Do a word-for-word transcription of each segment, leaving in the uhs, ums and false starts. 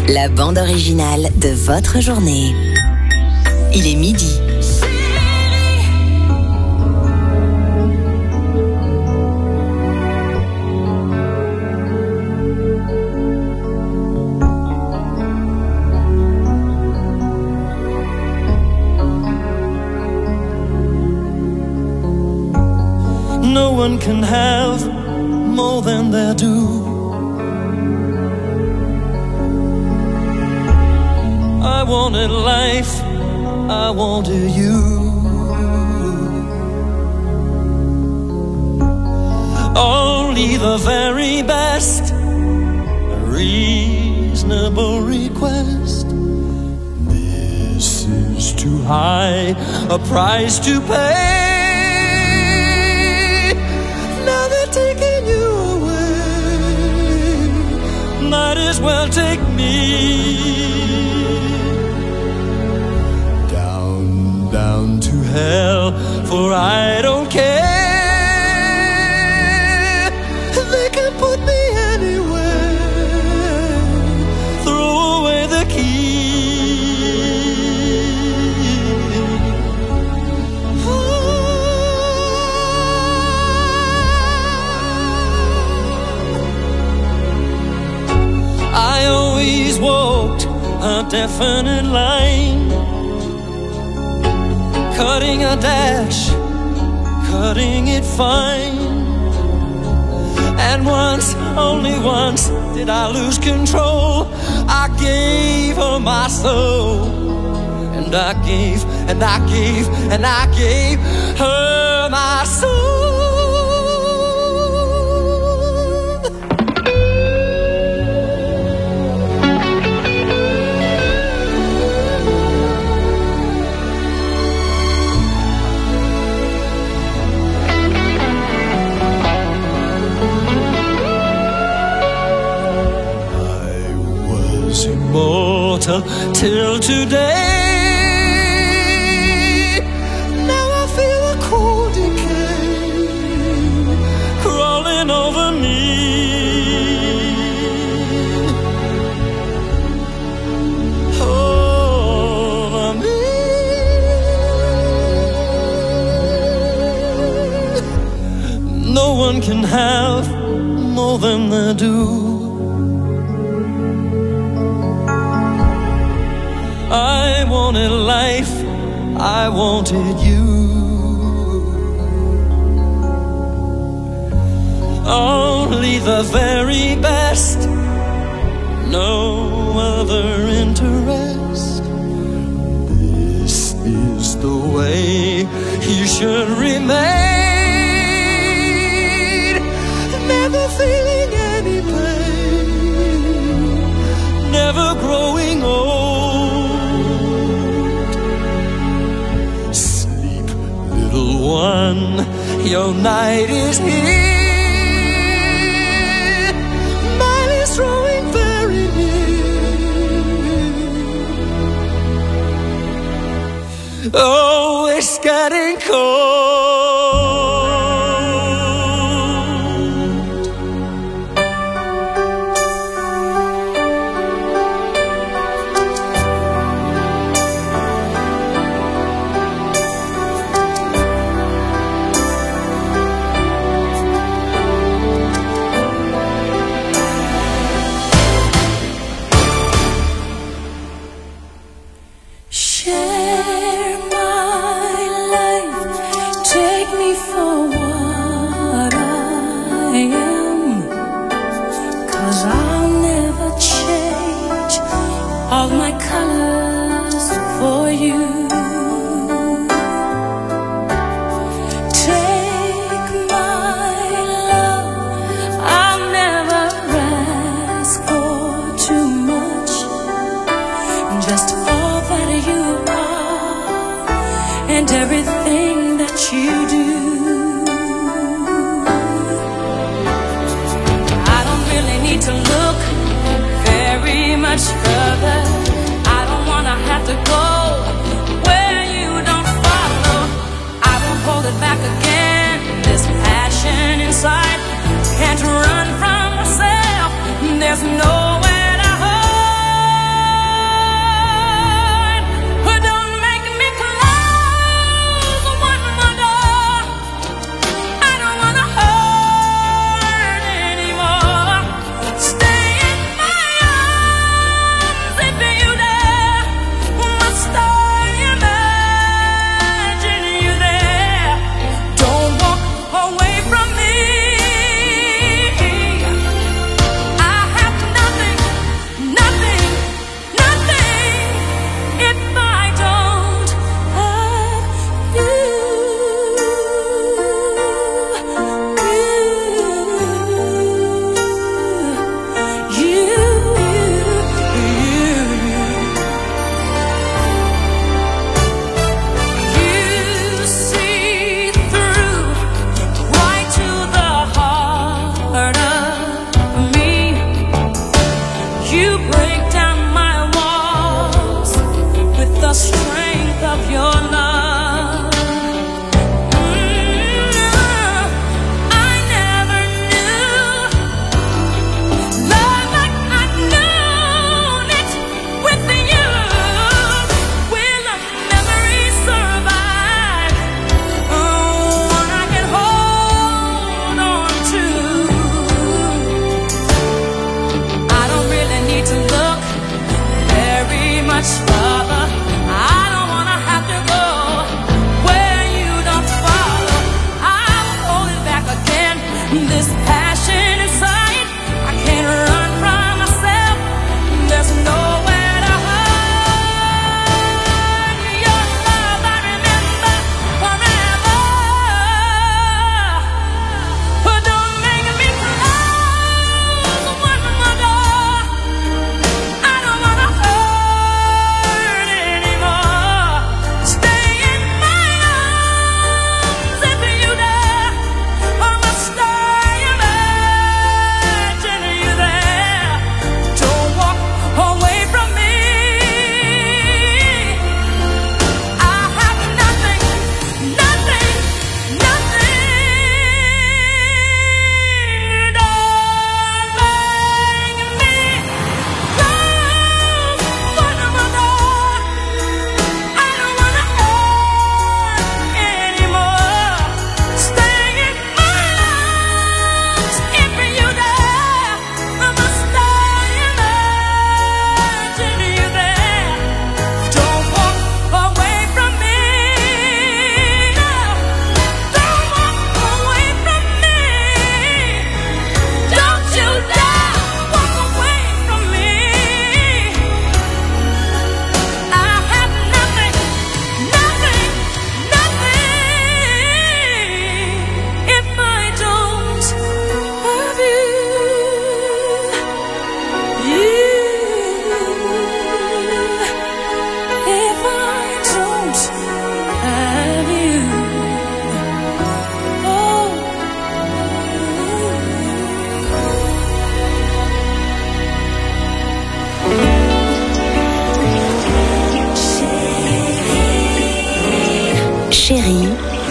la bande originale de votre journée. Il est midi. No one can have more than they're due. I wanted life, I wanted you. Only the very best, a reasonable request. This is too high a price to pay. Now they're taking you away, might as well take me. Down to hell, for I don't care. They can put me anywhere. Throw away the key. I always walked a definite line, cutting a dash, cutting it fine. And once, only once, did I lose control. I gave her my soul, and I gave, and I gave, and I gave her my soul. Immortal till today. Now I feel a cold decay crawling over me. Over me. No one can have more than they do. I wanted life, I wanted you. Only the very best, no other interest. This is the way you should remain. Never feeling any pain, never growing old. One, your night is here. Mine is drawing very near. Oh, it's getting cold. All my colors for you. Take my love, I'll never ask for too much. Just all that you are and everything that you do. I don't really need to look very much further. I don't wanna have to go where you don't follow. I won't hold it back again. This passion inside can't run from myself. There's nowhere to hide.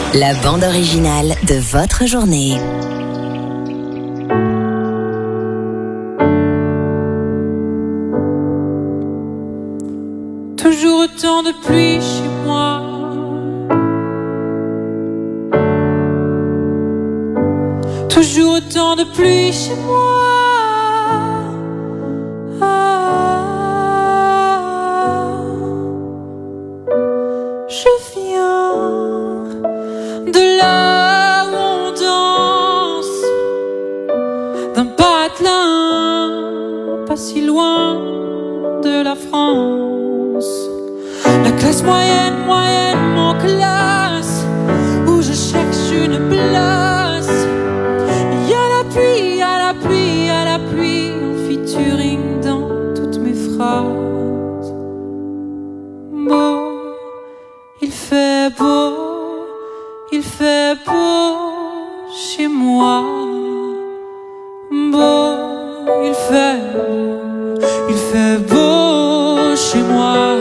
La bande originale de votre journée. Toujours autant de pluie chez moi. Toujours autant de pluie chez moi. Ah, je viens de là où on danse, d'un patelin pas si loin de la France. La classe moyenne, moyennement classe, où je cherche une place. Y a la pluie, y a la pluie, y a la pluie en featuring dans toutes mes phrases. Beau, il fait beau, il fait beau chez moi. Beau, il fait beau, il fait beau chez moi.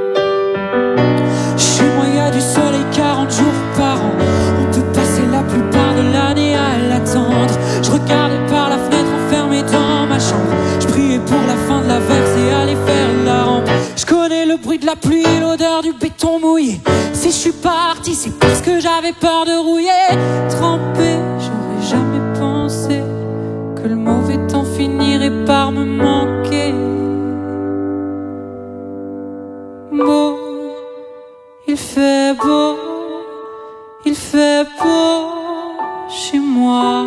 Chez moi y a du soleil quarante jours par an. On peut passer la plupart de l'année à l'attendre. Je regardais par la fenêtre enfermée dans ma chambre. Je priais pour la fin de la verse et aller faire la rampe. Je connais le bruit de la pluie et l'odeur du béton mouillé. Si je suis parti, c'est parce que j'avais peur de rouiller. Trempé, j'aurais jamais pensé que le mauvais temps finirait par me manquer. Beau, il fait beau, il fait beau chez moi.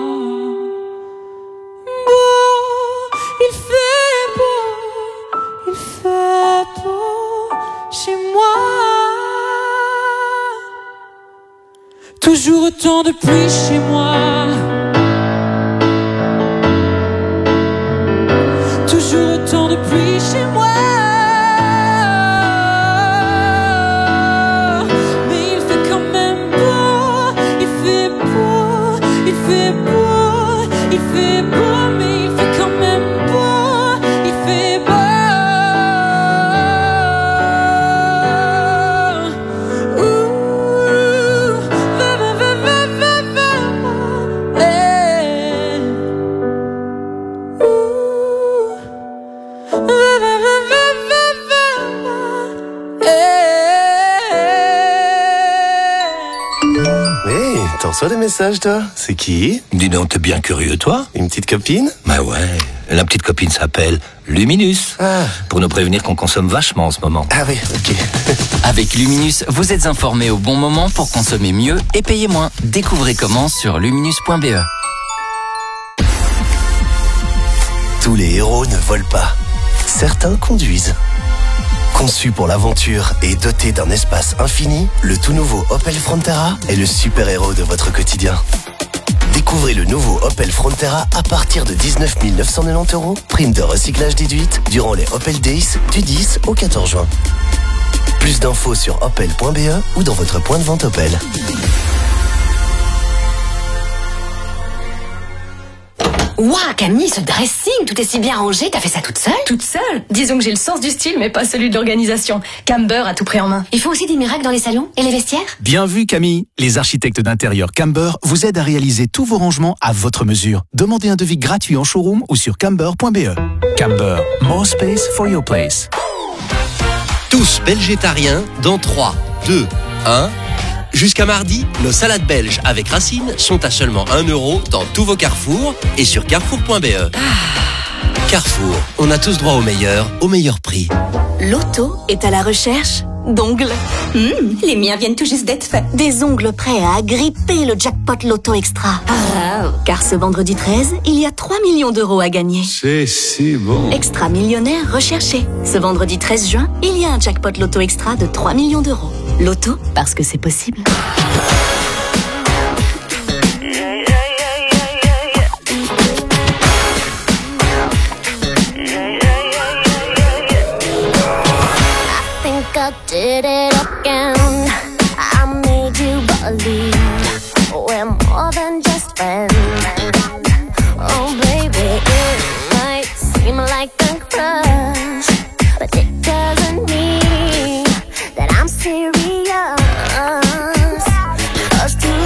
Beau, il fait beau, il fait beau chez moi. Toujours autant de pluie chez moi. Toujours autant de pluie chez moi. Reçois des messages, toi? C'est qui? Dis donc, t'es bien curieux, toi? Une petite copine? Bah ouais, la petite copine s'appelle Luminus. Ah. Pour nous prévenir qu'on consomme vachement en ce moment. Ah oui, ok. Avec Luminus, vous êtes informé au bon moment pour consommer mieux et payer moins. Découvrez comment sur luminus point b e. Tous les héros ne volent pas. Certains conduisent. Conçu pour l'aventure et doté d'un espace infini, le tout nouveau Opel Frontera est le super-héros de votre quotidien. Découvrez le nouveau Opel Frontera à partir de dix-neuf mille neuf cent quatre-vingt-dix euros, prime de recyclage déduite durant les Opel Days du dix au quatorze juin. Plus d'infos sur opel point b e ou dans votre point de vente Opel. Ouah, Camille, ce dressing, tout est si bien rangé, t'as fait ça toute seule? Toute seule? Disons que j'ai le sens du style, mais pas celui de l'organisation. Camber a tout pris en main. Ils font aussi des miracles dans les salons et les vestiaires? Bien vu, Camille. Les architectes d'intérieur Camber vous aident à réaliser tous vos rangements à votre mesure. Demandez un devis gratuit en showroom ou sur camber point b e. Camber, more space for your place. Tous végétariens dans trois, deux, un... Jusqu'à mardi, nos salades belges avec racines sont à seulement un euro dans tous vos carrefours et sur carrefour point b e. Ah. Carrefour, on a tous droit au meilleur, au meilleur prix. Loto est à la recherche d'ongles. Mmh, les miens viennent tout juste d'être faits. Des ongles prêts à agripper le jackpot Loto Extra. Ah. Car ce vendredi treize, il y a trois millions d'euros à gagner. C'est si bon. Extra millionnaire recherché. Ce vendredi treize juin, il y a un jackpot Loto Extra de trois millions d'euros. Loto, parce que c'est possible. I did it again. I made you believe we're more than just friends. Oh baby, it might seem like a crush, but it doesn't mean that I'm serious. 'Cause to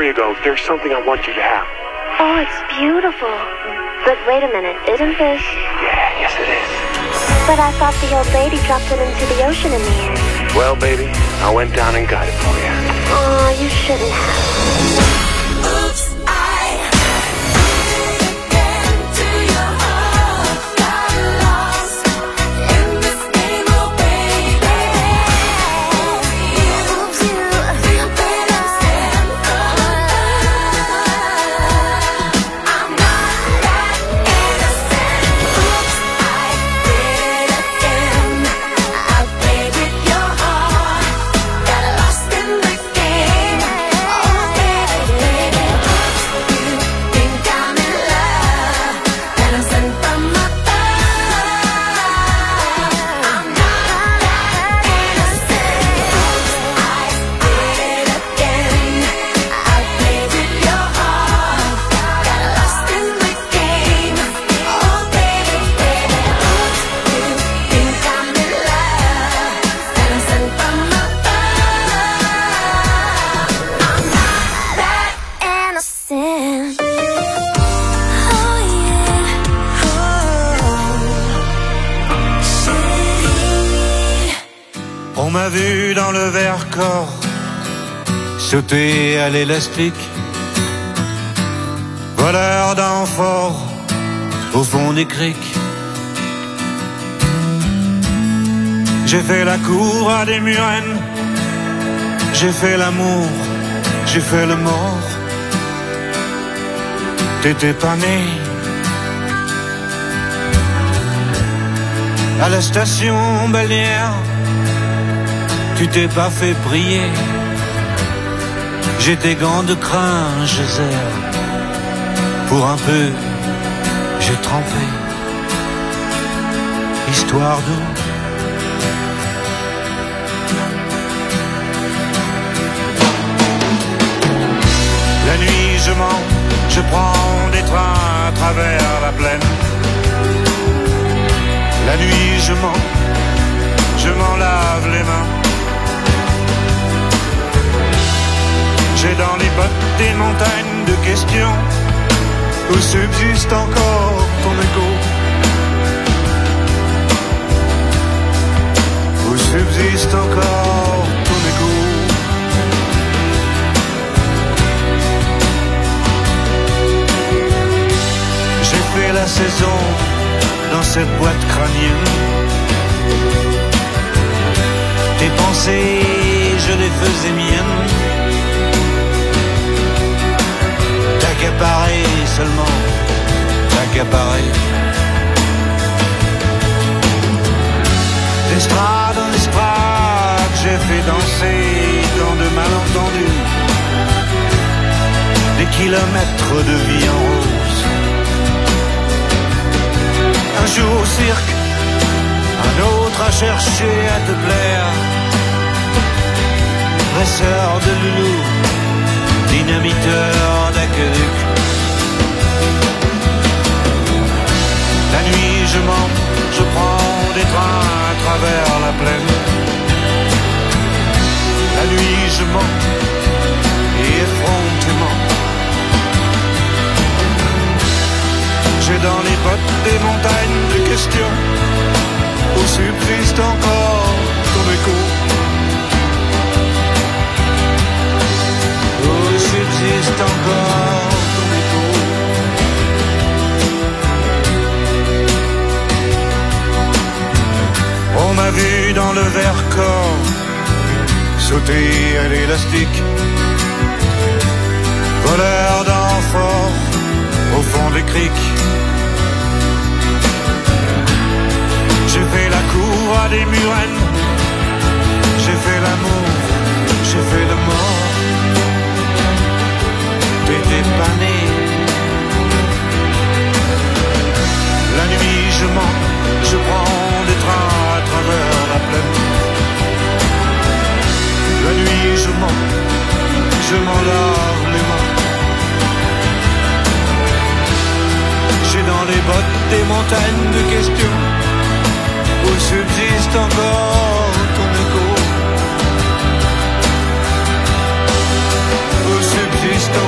you go, there's something I want you to have. Oh, it's beautiful. But wait a minute, isn't this? Yeah, yes it is. But I thought the old lady dropped it into the ocean in the end. Well, baby, I went down and got it for you. Oh, you shouldn't have. On m'a vu dans le Vercors sauter à l'élastique, voleur d'amphores au fond des criques. J'ai fait la cour à des murennes, j'ai fait l'amour, j'ai fait le mort. T'étais pas né. À la station balnéaire, tu t'es pas fait prier. J'ai tes gants de crin, je serre. Pour un peu, j'ai trempé. Histoire d'eau. La nuit, je mens, je prends des trains à travers la plaine. La nuit, je mens, je m'en lave les mains. J'ai dans les bottes des montagnes de questions où subsiste encore ton écho. Où subsiste encore ton écho. J'ai fait la saison dans cette boîte crânienne. Tes pensées, je les faisais miennes. T'accaparer seulement, t'accaparer. D'estrade en estrade, j'ai fait danser dans de malentendus. Des kilomètres de vie en rose. Un jour au cirque, un autre à chercher à te plaire. Dresseur de loulou, dynamiteur d'aqueduc. La nuit je mens, je prends des trains à travers la plaine. La nuit je mens, et effrontément. J'ai dans les bottes des montagnes de questions où subsiste encore ton écho. Où subsiste encore ton écho. On m'a vu dans le Vercors sauter à l'élastique, voleur d'amphores au fond des criques. J'ai fait la cour à des murennes, j'ai fait l'amour, j'ai fait le mort. T'étais pas né. La nuit je mens, je prends des trains à travers la plaine. La nuit je mens, je m'en lave les mains. J'ai dans les bottes des montagnes de questions où subsiste encore ton écho. Où subsiste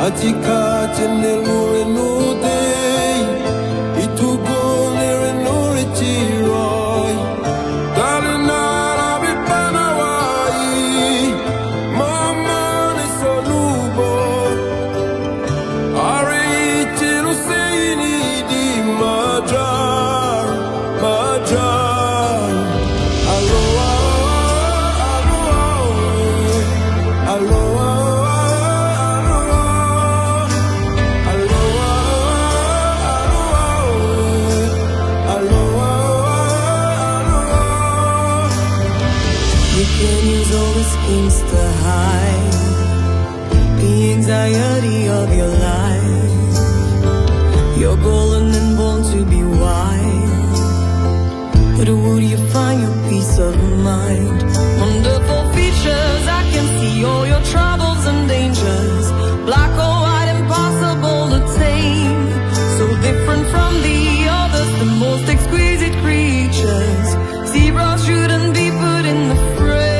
Atikati nilure nudei Itugo nire nure tiroi Dalinara bipana wai Mama ni solubo Ari tilu seini di majar Majar Aloha, aloha, aloha schemes to hide the anxiety of your life. You're golden and born to be wild, but would you find your peace of mind? Wonderful features, I can see all your troubles and dangers. Black or white, impossible to tame. So different from the others, the most exquisite creatures. Zebras shouldn't be put in the frame.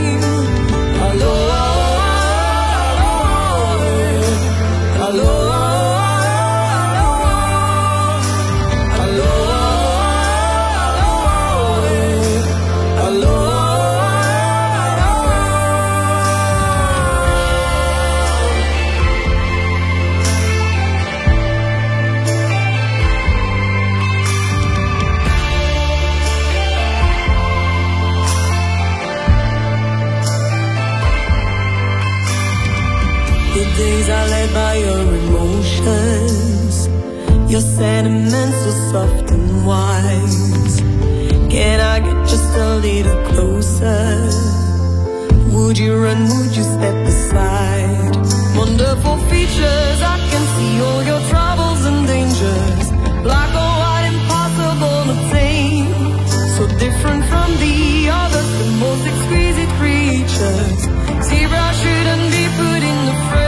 Days are led by your emotions. Your sentiments are soft and wise. Can I get just a little closer? Would you run, would you step aside? Wonderful features, I can see all your troubles and dangers. Black or white, impossible to tame. So different from the others, the most exquisite creatures. Zebra shouldn't be put in the frame.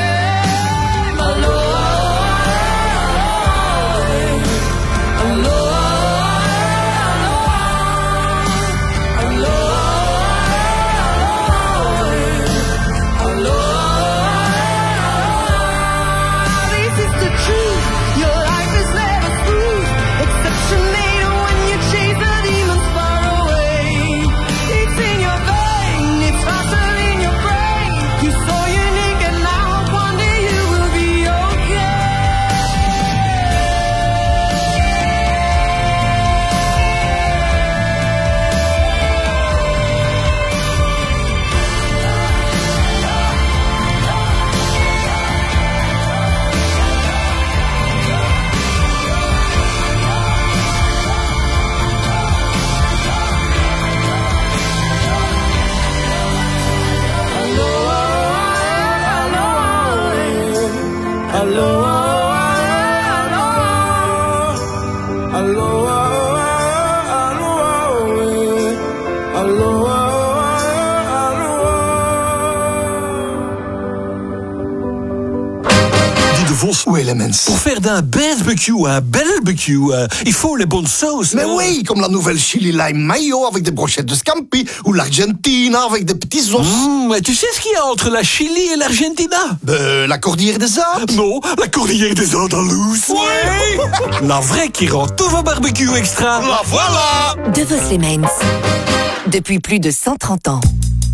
Où est la mince? Pour faire d'un barbecue un barbecue, euh, il faut les bonnes sauces. Mais non? Oui, comme la nouvelle chili lime mayo avec des brochettes de scampi, ou l'Argentina avec des petits os. Mmh, tu sais ce qu'il y a entre la Chili et l'Argentina? Ben, la cordillère des Alpes. Non, la cordillère des Andalouses. Oui. La vraie qui rend tous vos barbecues extra. La voilà. De Vos les Mains. Depuis plus de cent trente ans.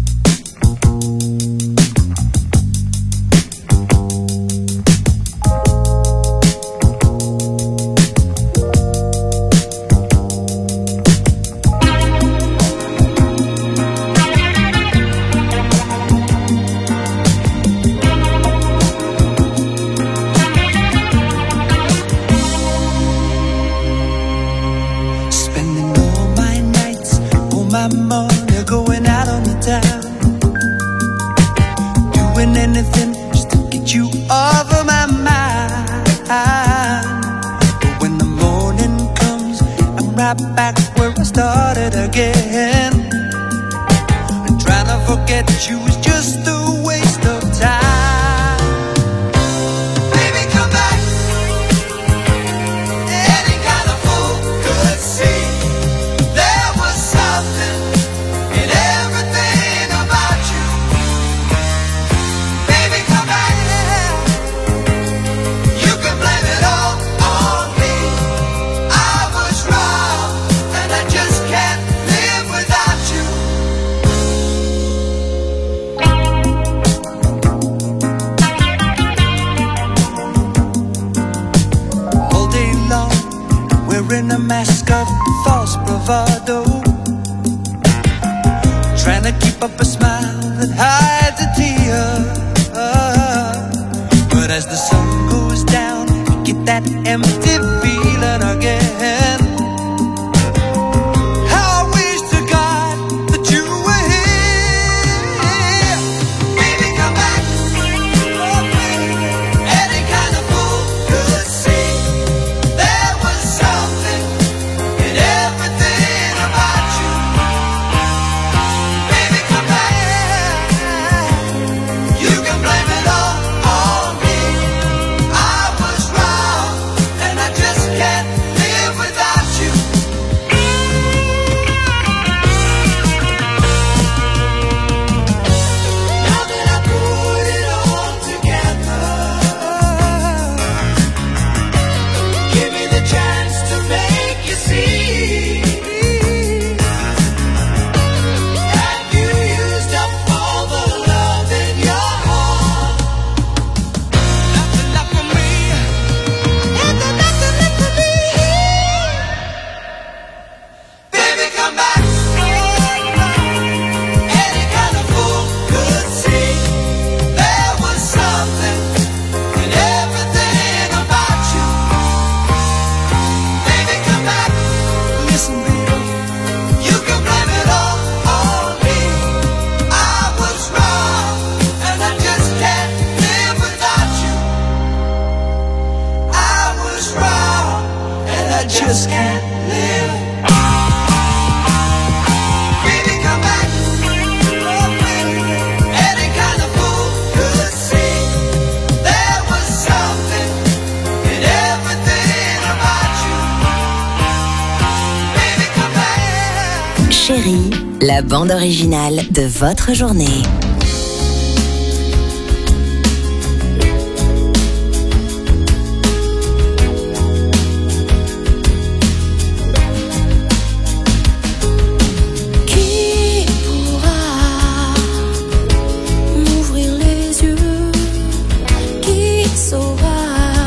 My money going out on the town, doing anything just to get you off of my mind. But when the morning comes, I'm right back where I started again. And trying to forget you is just a waste of time. Baby, come back. Any kind of fool could see there was something in everything about you. Baby, come back. trying to keep up a smile that hides a tear. But as the sun goes down, you get that empty feeling again. How I wish to God that you were here. Baby, come back. Any kind of fool could see there was something in everything about you. Baby, come back. You can blame it all on me. I was wrong, and I just can't live without you. Now that I put it all together, give me the chance to make you see that you used up all the love in your heart. Nothing left for me. Nothing, nothing left for me. Baby, come back. Any kind of fool could see there was something in everything about you. Baby, come back. Listen, baby, you can blame it all on me. I was wrong, and I just can't live without you. I was wrong, and I just can't live. Baby, come back. Any kind of fool could see there was something in everything about you. Baby, come back. Chérie, la bande originale de votre journée. Qui pourra m'ouvrir les yeux? Qui saura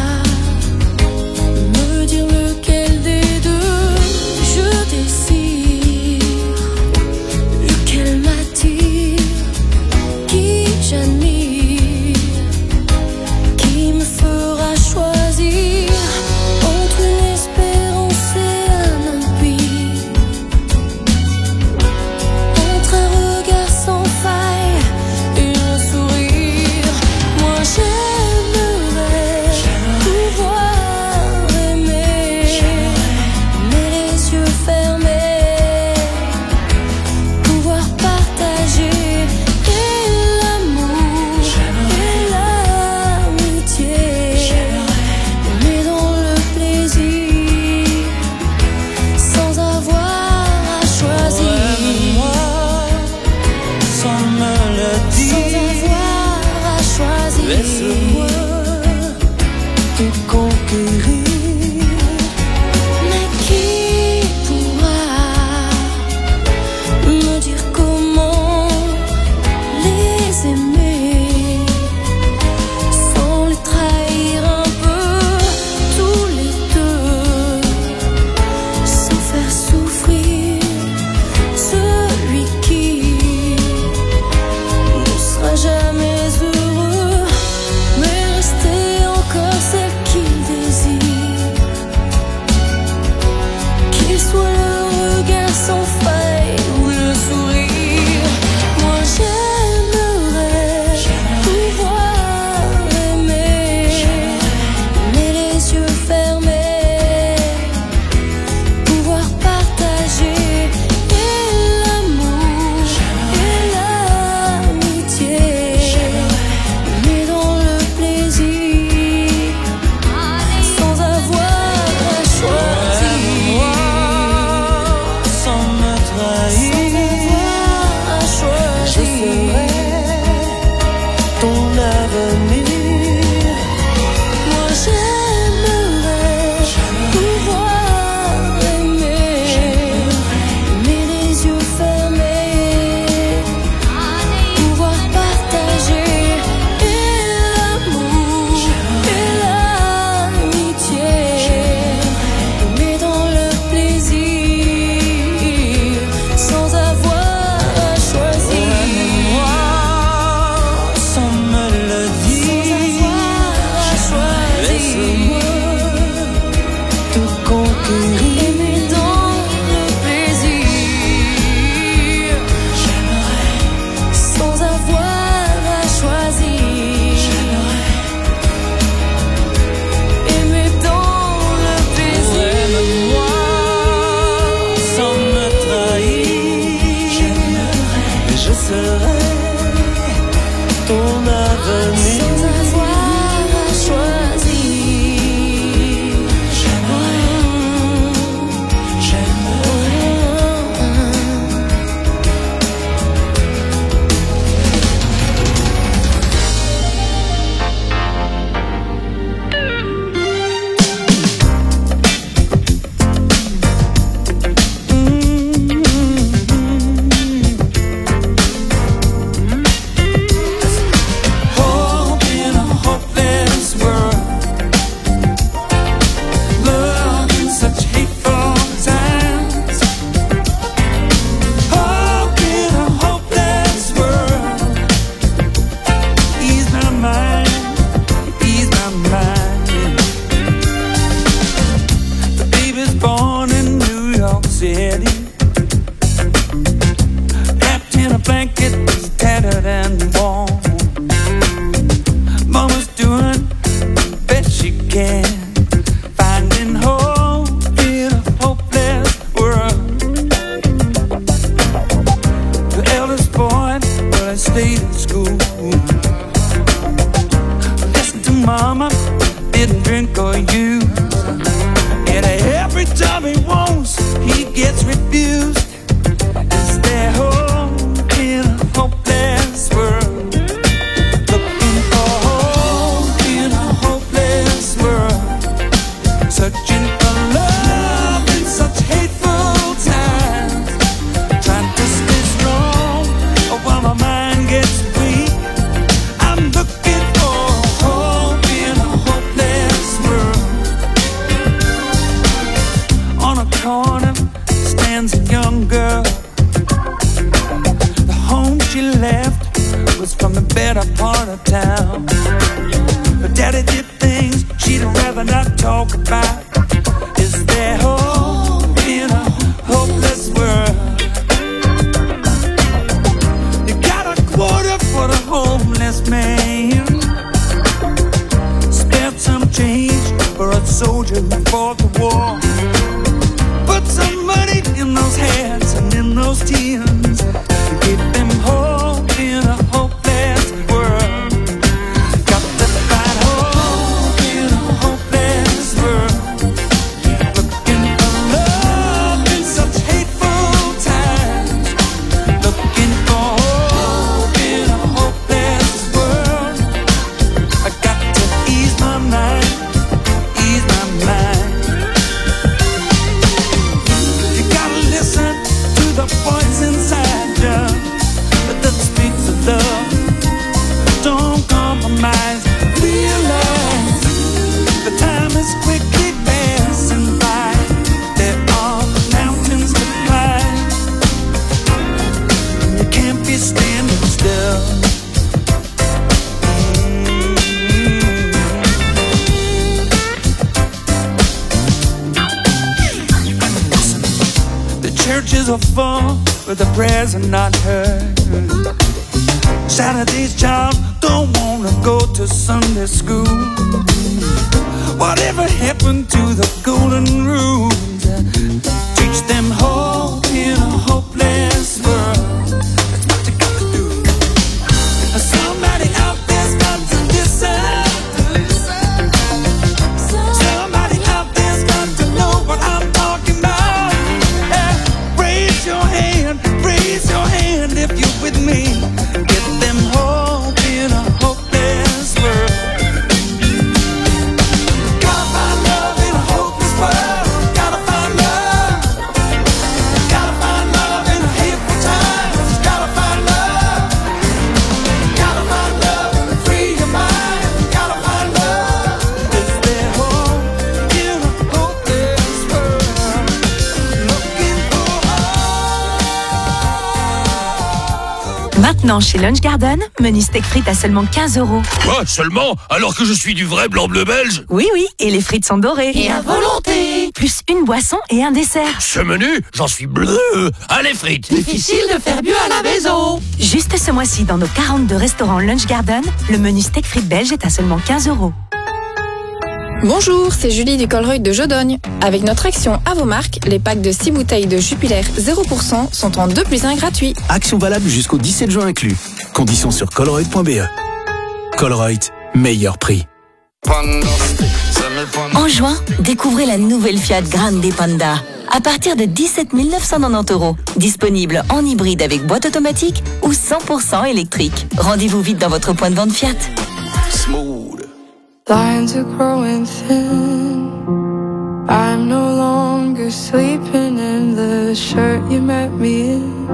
me dire lequel des deux je désire, lequel m'attire, qui j'admire, qui me fera choisir entre une espérance et un impie, entre un regard sans faille et un sourire. Moi j'aimerais pouvoir aimer, mais les yeux fermés, pouvoir partager et l'amour et l'amitié, mais dans le plaisir, sans avoir à choisir, Sans me le sans dire, avoir à choisir. laisse-moi te conquérir. Mais qui pourra me dire comment les aimer sans les trahir un peu tous les deux, sans faire souffrir celui qui ne sera jamais heureux, serait ton avenir. Sans avoir à choisir, j'aimerais, j'aimerais. Churches are full, but the prayers are not heard. Saturday's child don't wanna go to Sunday school. Whatever happened to the golden rules? Teach them hope in a hopeless world. That's what you got to do. Somebody out there's got to listen. Somebody out there's got to know what I'm talking about. Raise your hand, raise your hand if you're with me. Get them hope in a hopeless world. Gotta find love in a hopeless world. Gotta find love. Gotta find love in a hateful times. Gotta find love. Gotta find love and free your mind. Gotta find love. Is there hope in a hopeless world? Looking for Maintenant, chez Lunch Garden, menu steak frites à seulement quinze euros. Quoi, seulement? Alors que je suis du vrai blanc bleu belge? Oui, oui, et les frites sont dorées. Et à volonté. Plus une boisson et un dessert. Ce menu, j'en suis bleu. Allez, frites. Difficile de faire mieux à la maison. Juste ce mois-ci, dans nos quarante-deux restaurants Lunch Garden, le menu steak frites belge est à seulement quinze euros. Bonjour, c'est Julie du Colruyt de Jodogne. Avec notre action à vos marques, les packs de six bouteilles de Jupiler zéro pour cent sont en deux plus un gratuit. Action valable jusqu'au dix-sept juin inclus. Conditions sur colruyt point b e. Colruyt, meilleur prix. En juin, découvrez la nouvelle Fiat Grande Panda. À partir de dix-sept mille neuf cent quatre-vingt-dix euros. Disponible en hybride avec boîte automatique ou cent pour cent électrique. Rendez-vous vite dans votre point de vente Fiat. Smooth. Lines are growing thin. I'm no longer sleeping in the shirt you met me in.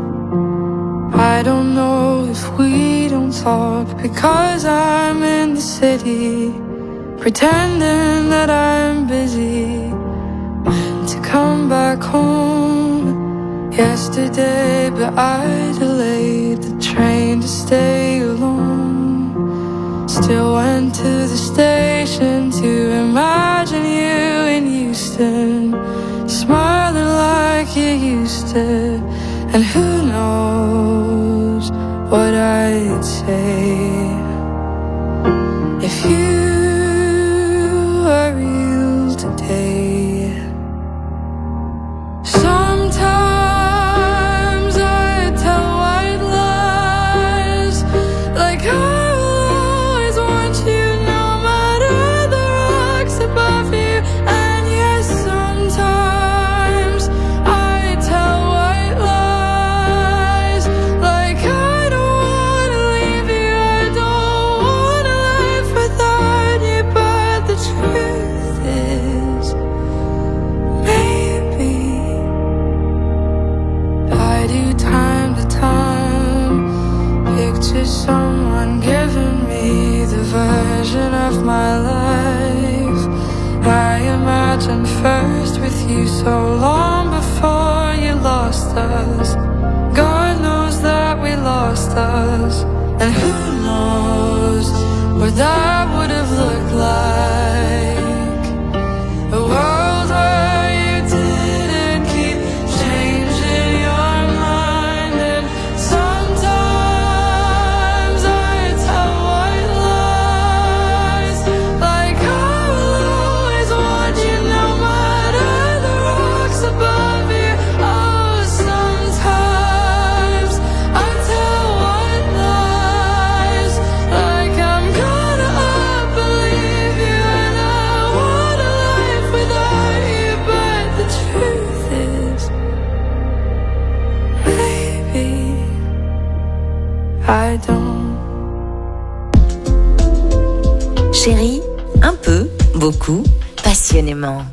I don't know if we don't talk because I'm in the city, pretending that I'm busy. To come back home yesterday, but I delayed the train to stay alone. Still went to the station to imagine you in Houston, smiling like you used to. And who knows what I'd say if you were real today. Sometimes I tell white lies, like I someone giving me the version of my life I imagined first with you so long before you lost us. God knows that we lost us, and who knows what that would have looked like. A world where you didn't keep changing your mind, and sometimes I don't. Chérie, un peu, beaucoup, passionnément.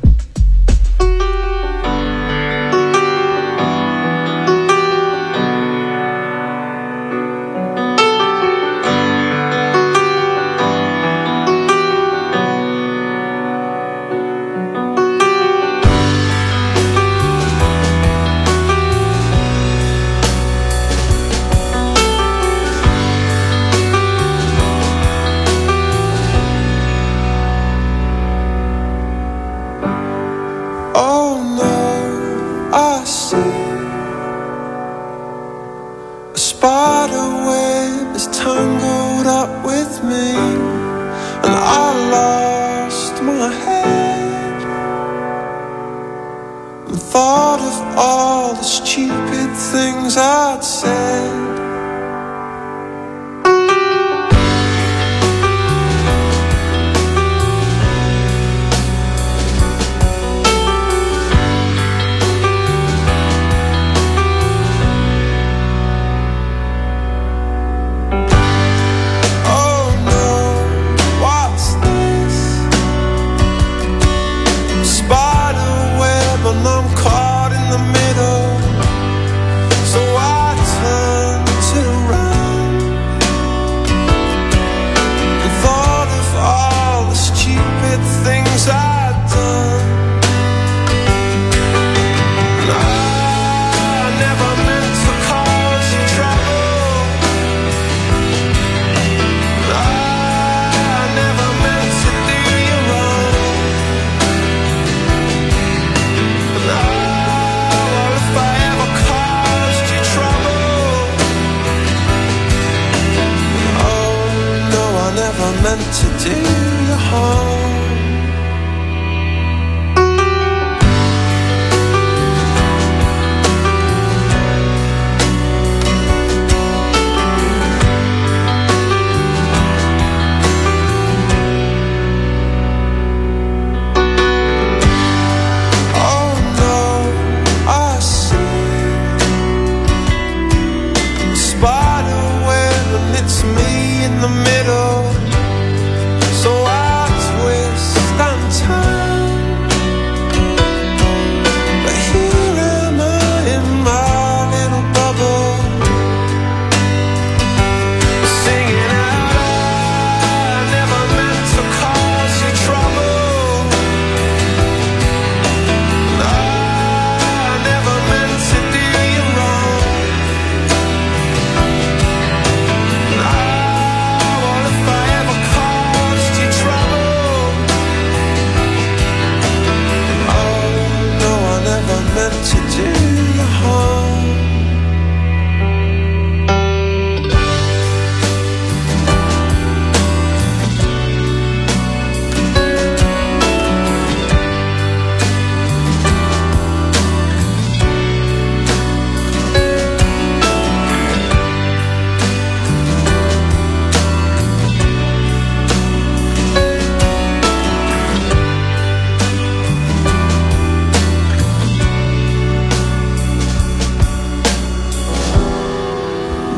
meant to do you harm.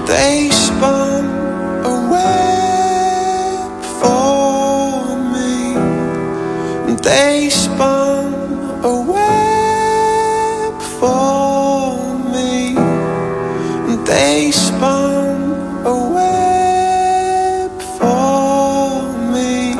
They spun a web for me. They spun a web for me. They spun a web for me.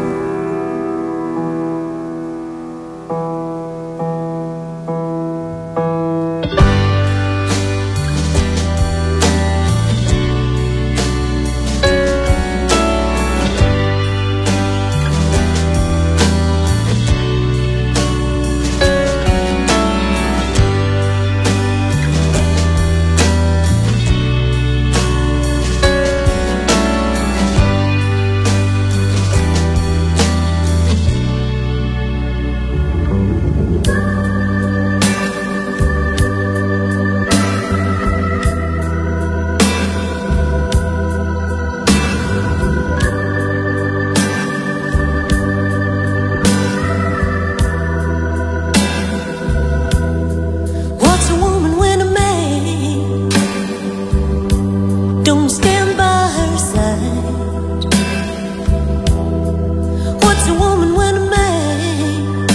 What's a woman when a man don't stand by her side? What's a woman when a man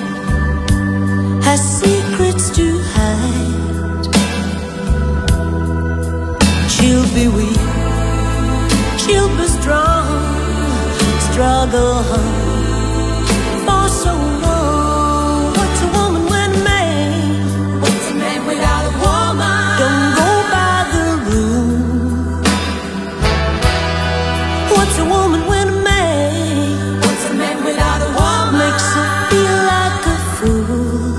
has secrets to hide? She'll be weak, she'll be strong, struggle hard for so long. What's a woman when a man What's a man without a woman? Don't go by the rule. What's a woman when a man What's a man without a woman? Makes her feel like a fool.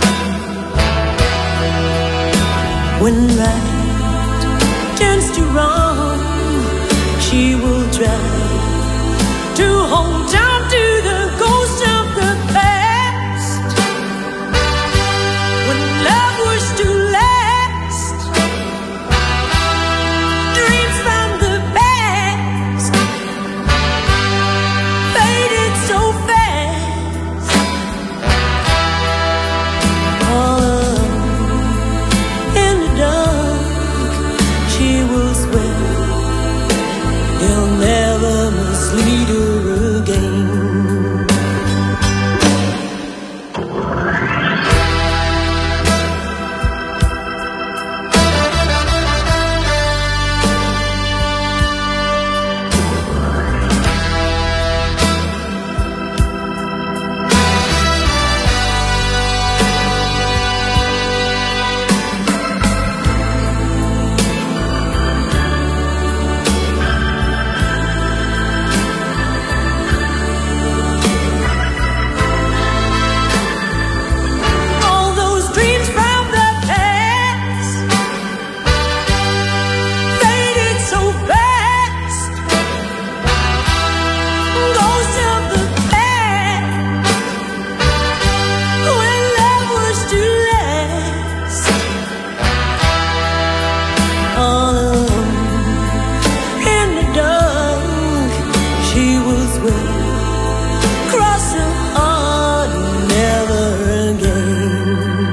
When right turns to wrong, she will try to hold on to the ghost of the past. When love was to last, dreams from the past faded so fast. All alone in the dark, she will swear he'll never mislead her again. All those dreams from the past faded so fast. Ghosts of the past, when love was to last. All alone in the dark, she will swear, cross her heart, never again.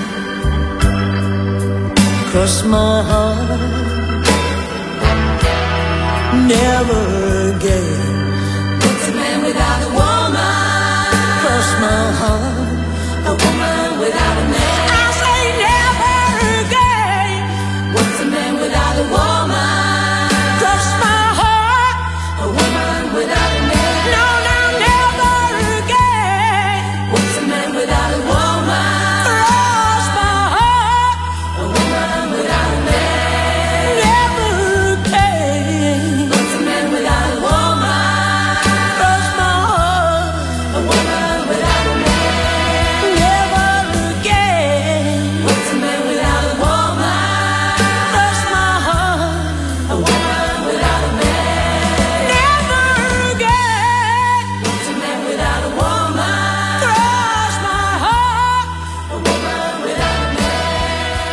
Cross my heart, never again. What's a man without a woman? Cross my heart, a woman without a man. I say never again. What's a man without a woman? Cross my heart, a woman without a man. No, no, never again. What's a man without a woman? Cross my heart, a woman without a man. Never again. What's a man without a woman? Cross my heart, a woman without a man. Never again. What's a man without a woman? Cross my heart, a woman without a man. Never again. What's a man without a woman? Cross my heart, a woman without a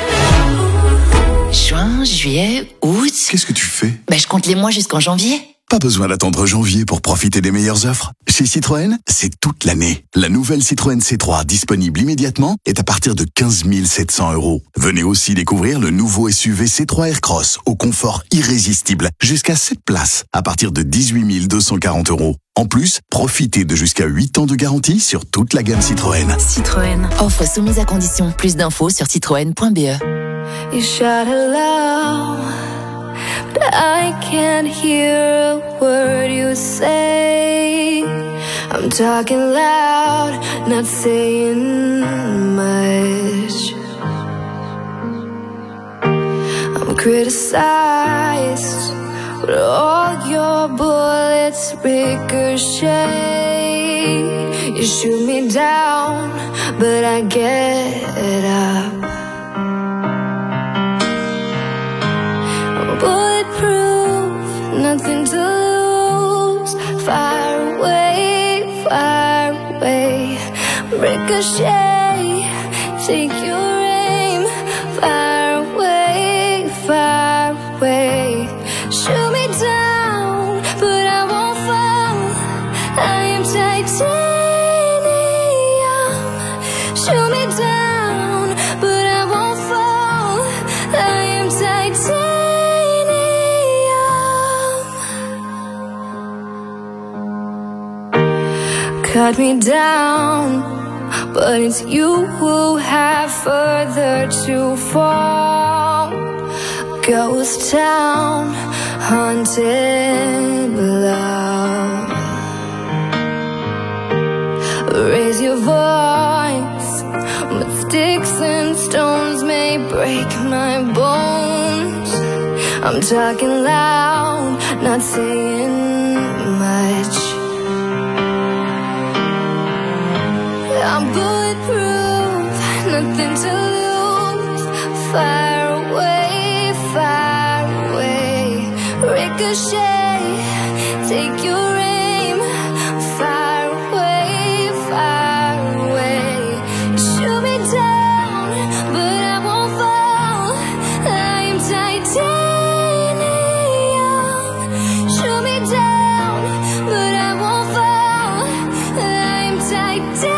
man. Juin, juillet, août. Qu'est-ce que tu fais? Ben, je compte les mois jusqu'en janvier. Pas besoin d'attendre janvier pour profiter des meilleures offres. Chez Citroën, c'est toute l'année. La nouvelle Citroën C trois, disponible immédiatement, est à partir de quinze mille sept cents euros. Venez aussi découvrir le nouveau S U V C trois Aircross, au confort irrésistible, jusqu'à sept places, à partir de dix-huit mille deux cent quarante euros. En plus, profitez de jusqu'à huit ans de garantie sur toute la gamme Citroën. Citroën. Offre soumise à condition. Plus d'infos sur citroën point b e. You shout hello, but I can't hear a word you say. I'm talking loud, not saying much. I'm criticized, but all your bullets ricochet. You shoot me down, but I get up. I'm bulletproof, nothing to lose. Fire away, fire away. Ricochet, take your aim. Fire away, fire away. Shoot me down, but I won't fall. I am titanium. Shoot me down, but I won't fall. I am titanium. Cut me down, but it's you who have further to fall. Ghost town, haunted love. Raise your voice, but sticks and stones may break my bones. I'm talking loud, not saying much. I'm bulletproof, nothing to lose. Fire away, fire away. Ricochet, take your aim. Fire away, fire away. Shoot me down, but I won't fall. I'm titanium. Shoot me down, but I won't fall. I'm titanium.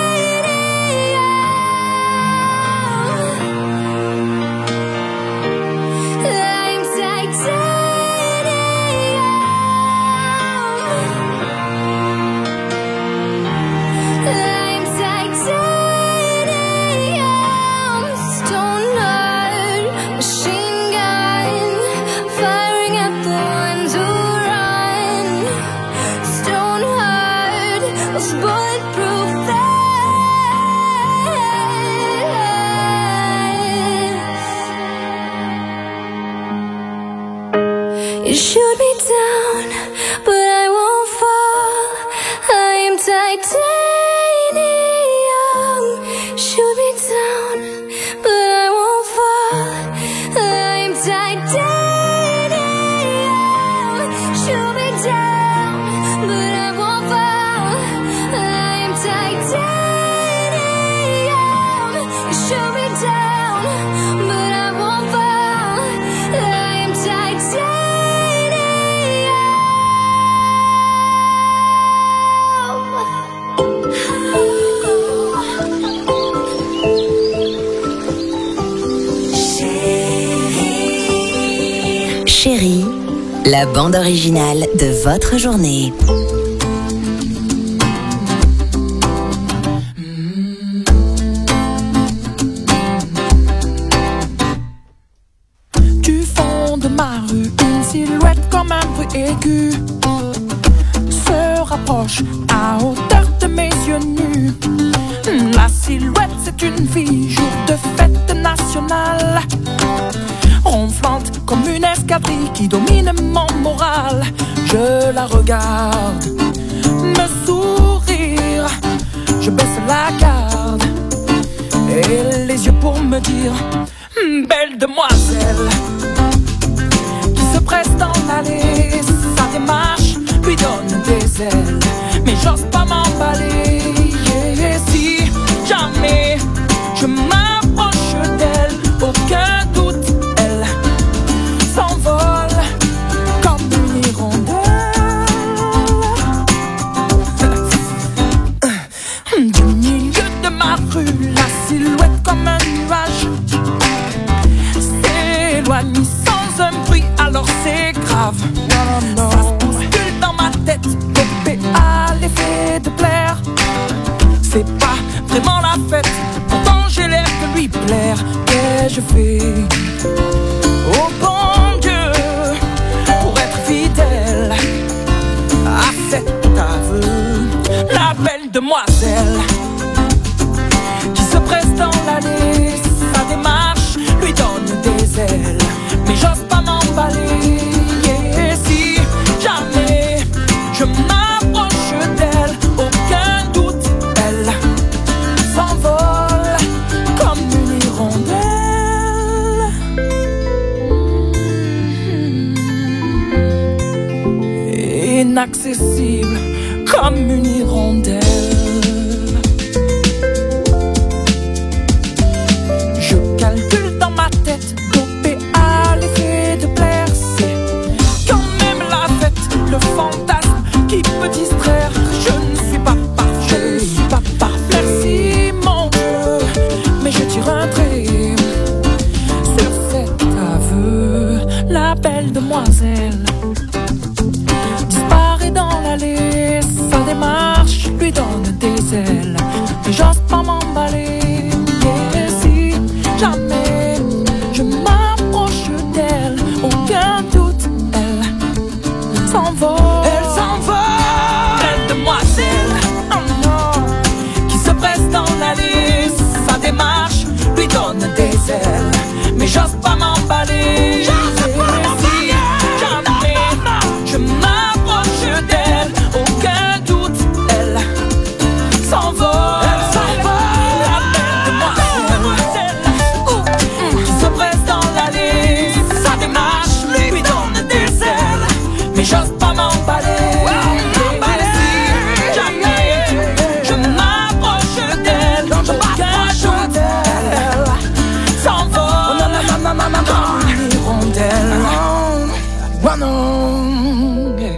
You shoot me down, but I won't fall. I am titanium. Shoot me down, but I won't fall. I am titanium. Shoot me down, but I won't fall. I am titanium. Shoot me down, but I won't fall. I am titanium. Chérie, la bande originale de votre journée. Du fond de ma rue, une silhouette comme un bruit aigu se rapproche à hauteur de mes yeux nus. La silhouette, c'est une fille, jour de fête nationale, ronflante comme une escadrille qui domine mon moral. Je la regarde me sourire, je baisse la garde et les yeux pour me dire: belle demoiselle, qui se presse d'en aller. Sa démarche lui donne des ailes, mais j'ose pas m'emballer. Et si jamais je m'approche d'elle, aucun doute, elle s'envole comme une hirondelle. love. Ça se bouscule dans ma tête, dopé à l'effet de plaire. C'est pas vraiment la fête, pourtant j'ai l'air de lui plaire. Qu'ai-je fait, oh bon Dieu, pour être fidèle à cet aveu? La belle demoiselle qui se presse dans l'allée, sa démarche lui donne des ailes, mais j'ose pas m'emballer. Et si jamais je m'approche d'elle, aucun doute, elle s'envole comme une hirondelle, inaccessible comme une hirondelle. Je calcule dans ma tête, dopé à l'effet de plaire. C'est quand même la fête, le fantasme qui peut distraire. Je ne suis pas parfait, je ne suis pas parfait. Merci mon Dieu, mais je tire un trait sur cet aveu. La belle demoiselle disparaît dans l'allée, sa démarche lui donne des ailes, mais j'ose pas m'emballer. Et si jamais je m'approche d'elle, aucun doute, elle s'envole. Elle s'envole, belle demoiselle, oh non, qui se presse dans l'allée, sa démarche lui donne des ailes, mais j'ose pas m'emballer. J'ose pas m'emballer. Jamais je m'approche d'elle, aucun doute, elle s'envole. Elle s'envole, la belle demoiselle, oh, qui se presse dans l'allée, sa démarche lui donne des ailes, mais j'ose pas m'emballer. Si jamais je m'approche d'elle, aucun doute, elle s'envole comme une hirondelle. Oh non, yeah.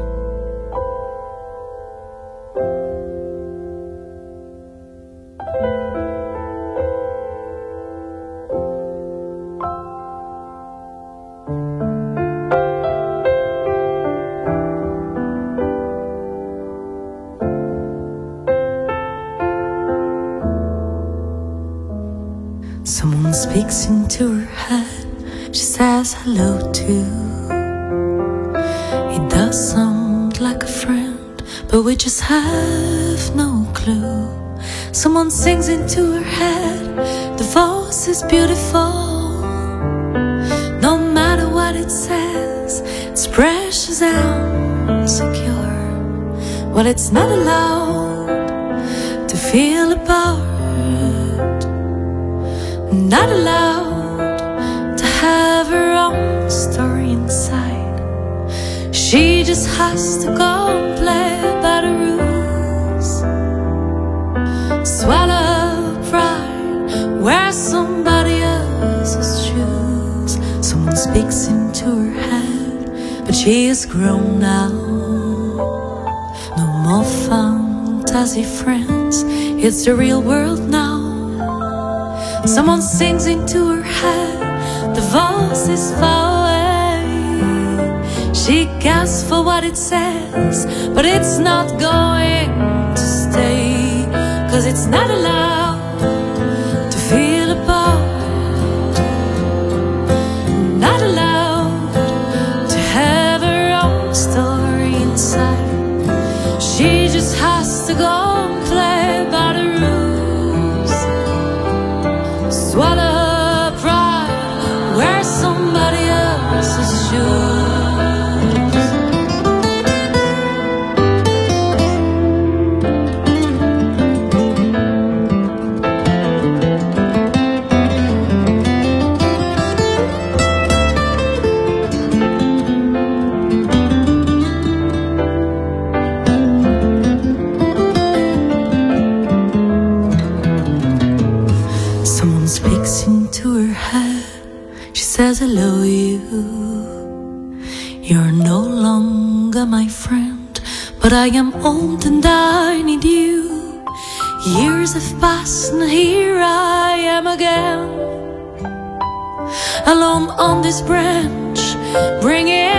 Someone speaks into her head, she says hello to. It does sound like a friend, but we just have no clue. Someone sings into her head, the voice is beautiful. No matter what it says, it's precious and secure. Well, it's not allowed to feel apart, not allowed to have her own story inside. She just has to go and play by the rules. Swallow pride, wear somebody else's shoes. Someone speaks into her head, but she is grown now. No more fantasy friends, it's the real world now. Someone sings into her head, the voice is far away. She gasps for what it says, but it's not going to stay. Cause it's not allowed to feel apart, not allowed to have her own story inside. She just has to go and play by the rules. Swallow pride, wear somebody else's shoes. Says hello you. You're no longer my friend, but I am old and I need you. Years have passed and here I am again, alone on this branch, bringing